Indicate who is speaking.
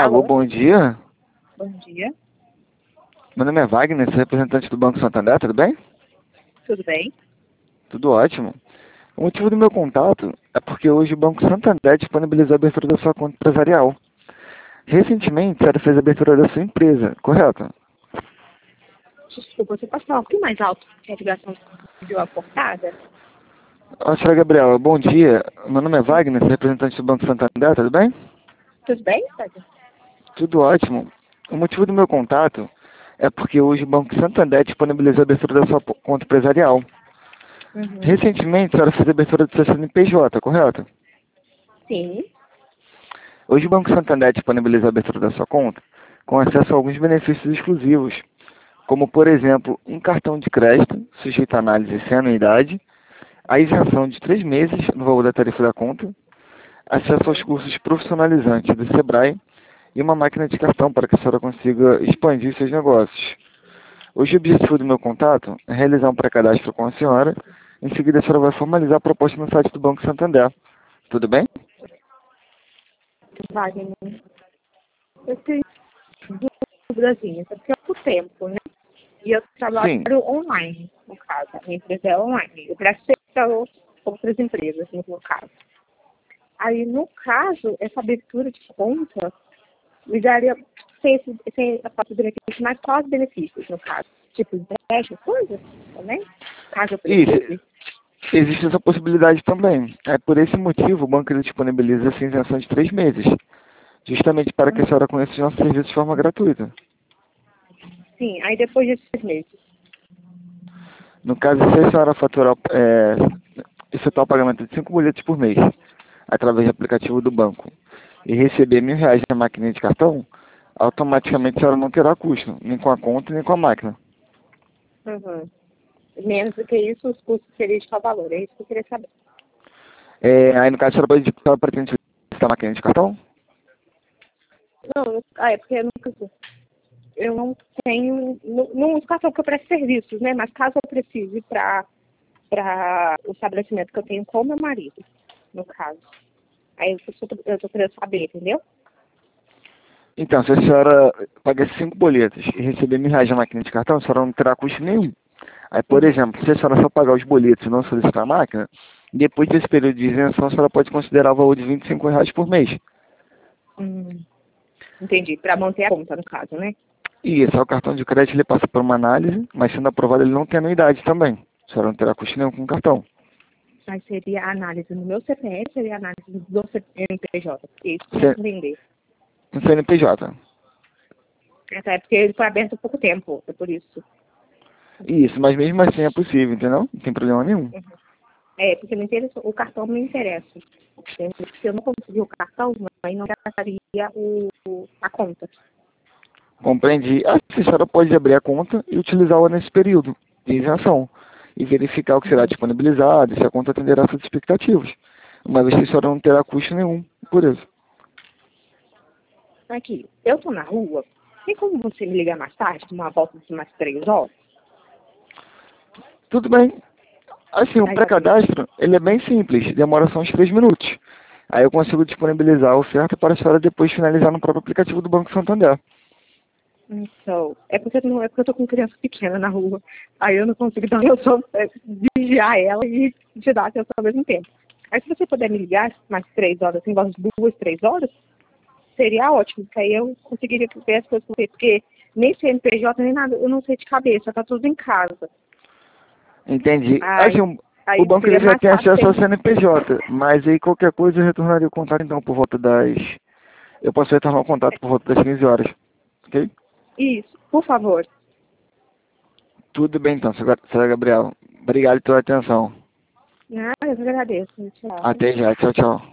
Speaker 1: Alô,
Speaker 2: Alô,
Speaker 1: bom dia.
Speaker 2: bom dia,
Speaker 1: Meu nome é Wagner, sou representante do Banco Santander, tudo bem?
Speaker 2: tudo bem?
Speaker 1: Tudo ótimo. O motivo do meu contato é porque hoje o Banco Santander disponibilizou a abertura da sua conta empresarial. Recentemente, a senhora fez a abertura da sua empresa, correto?
Speaker 2: Desculpa, você pode falar um pouquinho mais alto, que a ligação deu uma cortada?
Speaker 1: Olá, senhora Gabriela, bom dia. Meu nome é Wagner, sou representante do Banco Santander, tudo bem?
Speaker 2: Tudo bem, Sérgio?
Speaker 1: Tudo ótimo. O motivo do meu contato é porque hoje o Banco Santander disponibilizou a abertura da sua conta empresarial.
Speaker 2: Uhum.
Speaker 1: Recentemente, a senhora fez a abertura do seu CNPJ, correto?
Speaker 2: Sim.
Speaker 1: Hoje o Banco Santander disponibiliza a abertura da sua conta com acesso a alguns benefícios exclusivos, como, por exemplo, um cartão de crédito sujeito a análise sem anuidade, a isenção de 3 meses no valor da tarifa da conta, acesso aos
Speaker 2: Uhum.
Speaker 1: cursos profissionalizantes do Sebrae e uma máquina de cartão para que a senhora consiga expandir seus negócios. Hoje o objetivo do meu contato é realizar um pré-cadastro com a senhora. Em seguida, a senhora vai formalizar a proposta no site do Banco Santander. Tudo bem?
Speaker 2: Wagner, eu tenho dúvida assim, isso aqui é por tempo, né? E eu trabalho
Speaker 1: Sim.
Speaker 2: online, no caso. A minha empresa é online. Eu presto para outras empresas, no caso. Aí, no caso, essa abertura de conta me daria sem a parte do benefício, mas quais benefícios, no caso? Tipo, empréstimo, coisas também? Caso eu
Speaker 1: Isso.
Speaker 2: precise.
Speaker 1: Existe essa possibilidade também. É por esse motivo o banco ele disponibiliza essa isenção de 3 meses, justamente para que a senhora conheça os nossos serviços de forma gratuita.
Speaker 2: Sim, aí depois de 6 meses.
Speaker 1: No caso, se a senhora faturar, efetuar o pagamento de 5 boletos por mês, através do aplicativo do banco, e receber R$ 1.000 na máquina de cartão, automaticamente a senhora não terá custo, nem com a conta, nem com a máquina.
Speaker 2: Uhum. Menos do que isso, os custos seriam de qual valor? É isso que eu queria saber.
Speaker 1: Aí, no caso, a senhora pode dizer que a senhora pretende utilizar a máquina de cartão?
Speaker 2: Não, é porque eu não tenho, não cartão que eu presto serviços, né? Mas caso eu precise para o estabelecimento que eu tenho com meu marido, no caso. Aí eu tô querendo saber, entendeu?
Speaker 1: Então, se a senhora pagar 5 boletos e receber R$ 1.000 na máquina de cartão, a senhora não terá custo nenhum. Aí, por
Speaker 2: Uhum.
Speaker 1: exemplo, se a senhora só pagar os boletos e não solicitar a máquina, depois desse período de isenção, a senhora pode considerar o valor de R$ 25 por mês.
Speaker 2: Hum, entendi. Para manter a conta, no caso, né?
Speaker 1: E esse é o cartão de crédito, ele passa por uma análise, mas sendo aprovado ele não tem anuidade também. A senhora não terá custo nenhum com o cartão.
Speaker 2: Aí seria a análise no meu CPF, seria a análise do CNPJ. Porque isso que eu
Speaker 1: C-
Speaker 2: quero entender.
Speaker 1: No CNPJ.
Speaker 2: Até porque ele foi aberto há pouco tempo, é por isso.
Speaker 1: Isso, mas mesmo assim é possível, entendeu? Não tem problema nenhum.
Speaker 2: É, porque me interessa, o cartão me interessa. Se eu não conseguir o cartão, aí não gastaria a conta.
Speaker 1: Compreendi. A senhora pode abrir a conta e utilizá-la nesse período de isenção e verificar o que será
Speaker 2: Uhum.
Speaker 1: disponibilizado e se a conta atenderá às suas expectativas. Uma vez que a senhora não terá custo nenhum por isso.
Speaker 2: Aqui, eu tô na rua. Tem como você me ligar mais tarde, uma volta de umas 3 horas?
Speaker 1: Tudo bem. Assim, o
Speaker 2: Aí já tem.
Speaker 1: pré-cadastro, ele é bem simples, demora só uns 3 minutos. Aí eu consigo disponibilizar a oferta para a senhora depois finalizar no próprio aplicativo do Banco Santander.
Speaker 2: Então, é porque eu tô com criança pequena na rua. Aí eu não consigo dar atenção, vigiar ela e te dar atenção ao mesmo tempo. Aí se você puder me ligar mais 3 horas, assim, umas 2, 3 horas, seria ótimo, porque aí eu conseguiria ver as coisas com você, porque nem CNPJ, nem nada, eu não sei de cabeça, tá tudo em casa.
Speaker 1: Entendi. Assim,
Speaker 2: Aí,
Speaker 1: o
Speaker 2: aí
Speaker 1: banco ele
Speaker 2: seria
Speaker 1: já
Speaker 2: mais
Speaker 1: tem
Speaker 2: fácil
Speaker 1: acesso ao
Speaker 2: ter.
Speaker 1: CNPJ, mas aí qualquer coisa eu retornaria o contato então por volta das... Eu posso retornar o contato por volta das 15 horas, ok?
Speaker 2: Isso, por favor.
Speaker 1: Tudo bem então, senhora Gabriela. Obrigado pela atenção.
Speaker 2: Ah, eu agradeço. Tchau.
Speaker 1: Até já. Tchau, tchau.